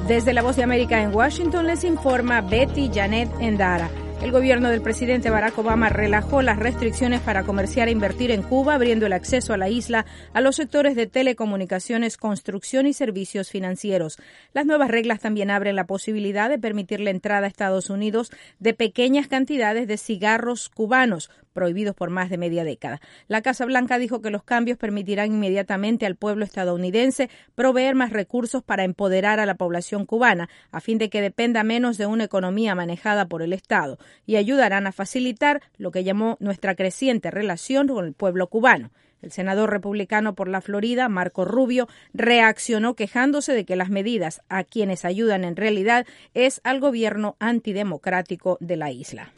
Desde La Voz de América en Washington les informa Betty Janet Endara. El gobierno del presidente Barack Obama relajó las restricciones para comerciar e invertir en Cuba, abriendo el acceso a la isla a los sectores de telecomunicaciones, construcción y servicios financieros. Las nuevas reglas también abren la posibilidad de permitir la entrada a Estados Unidos de pequeñas cantidades de cigarros cubanos, prohibidos por más de media década. La Casa Blanca dijo que los cambios permitirán inmediatamente al pueblo estadounidense proveer más recursos para empoderar a la población cubana, a fin de que dependa menos de una economía manejada por el Estado, y ayudarán a facilitar lo que llamó nuestra creciente relación con el pueblo cubano. El senador republicano por la Florida, Marco Rubio, reaccionó quejándose de que las medidas a quienes ayudan en realidad es al gobierno antidemocrático de la isla.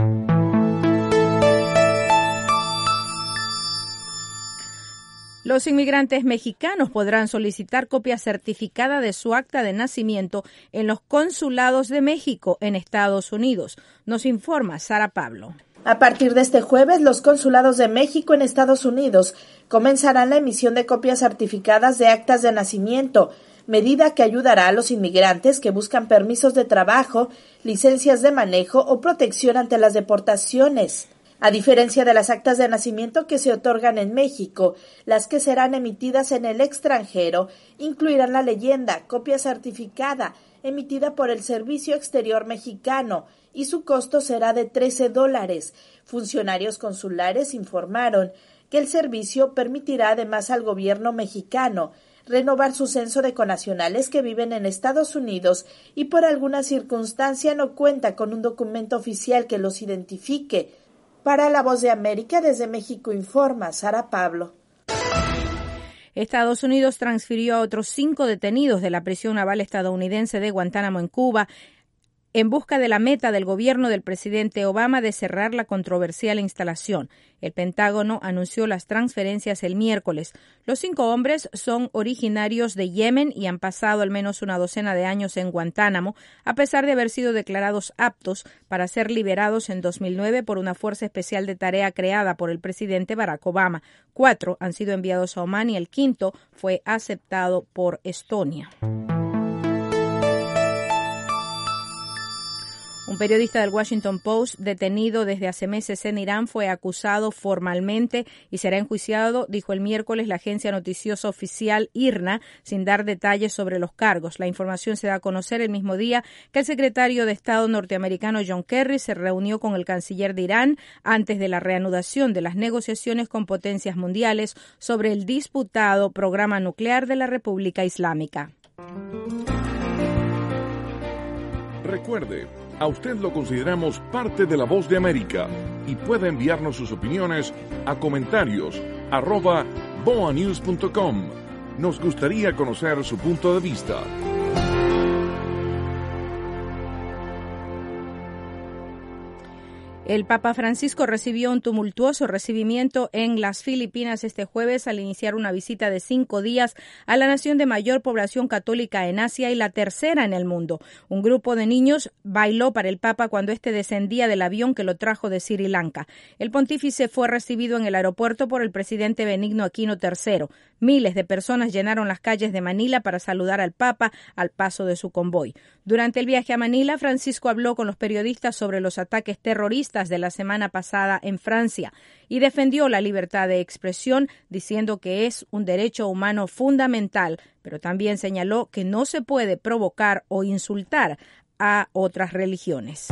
Los inmigrantes mexicanos podrán solicitar copia certificada de su acta de nacimiento en los consulados de México en Estados Unidos. Nos informa Sara Pablo. A partir de este jueves, los consulados de México en Estados Unidos comenzarán la emisión de copias certificadas de actas de nacimiento, medida que ayudará a los inmigrantes que buscan permisos de trabajo, licencias de manejo o protección ante las deportaciones. A diferencia de las actas de nacimiento que se otorgan en México, las que serán emitidas en el extranjero incluirán la leyenda copia certificada emitida por el Servicio Exterior Mexicano y su costo será de $13. Funcionarios consulares informaron que el servicio permitirá además al gobierno mexicano renovar su censo de connacionales que viven en Estados Unidos y por alguna circunstancia no cuenta con un documento oficial que los identifique. Para La Voz de América, desde México informa Sara Pablo. Estados Unidos transfirió a otros 5 detenidos de la prisión naval estadounidense de Guantánamo en Cuba en busca de la meta del gobierno del presidente Obama de cerrar la controversial instalación. El Pentágono anunció las transferencias el miércoles. Los 5 hombres son originarios de Yemen y han pasado al menos una docena de años en Guantánamo, a pesar de haber sido declarados aptos para ser liberados en 2009 por una fuerza especial de tarea creada por el presidente Barack Obama. 4 han sido enviados a Omán y el 5º fue aceptado por Estonia. Un periodista del Washington Post, detenido desde hace meses en Irán, fue acusado formalmente y será enjuiciado, dijo el miércoles la agencia noticiosa oficial IRNA, sin dar detalles sobre los cargos. La información se da a conocer el mismo día que el secretario de Estado norteamericano John Kerry se reunió con el canciller de Irán antes de la reanudación de las negociaciones con potencias mundiales sobre el disputado programa nuclear de la República Islámica. Recuerde, a usted lo consideramos parte de La Voz de América y puede enviarnos sus opiniones a comentarios@boanews.com. Nos gustaría conocer su punto de vista. El Papa Francisco recibió un tumultuoso recibimiento en las Filipinas este jueves al iniciar una visita de 5 días a la nación de mayor población católica en Asia y la tercera en el mundo. Un grupo de niños bailó para el Papa cuando éste descendía del avión que lo trajo de Sri Lanka. El pontífice fue recibido en el aeropuerto por el presidente Benigno Aquino III. Miles de personas llenaron las calles de Manila para saludar al Papa al paso de su convoy. Durante el viaje a Manila, Francisco habló con los periodistas sobre los ataques terroristas de la semana pasada en Francia y defendió la libertad de expresión, diciendo que es un derecho humano fundamental, pero también señaló que no se puede provocar o insultar a otras religiones.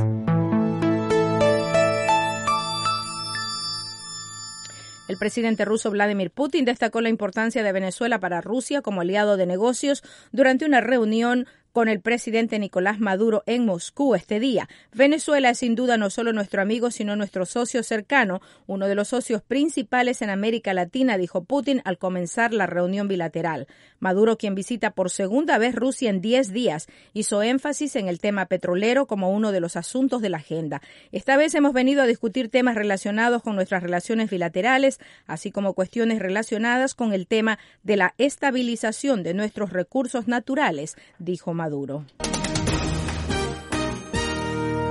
El presidente ruso Vladimir Putin destacó la importancia de Venezuela para Rusia como aliado de negocios durante una reunión con el presidente Nicolás Maduro en Moscú este día. Venezuela es sin duda no solo nuestro amigo, sino nuestro socio cercano, uno de los socios principales en América Latina, dijo Putin al comenzar la reunión bilateral. Maduro, quien visita por segunda vez Rusia en 10 días, hizo énfasis en el tema petrolero como uno de los asuntos de la agenda. Esta vez hemos venido a discutir temas relacionados con nuestras relaciones bilaterales, así como cuestiones relacionadas con el tema de la estabilización de nuestros recursos naturales, dijo Maduro.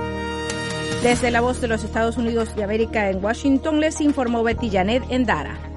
Desde La Voz de los Estados Unidos de América en Washington les informó Betty Janet Endara.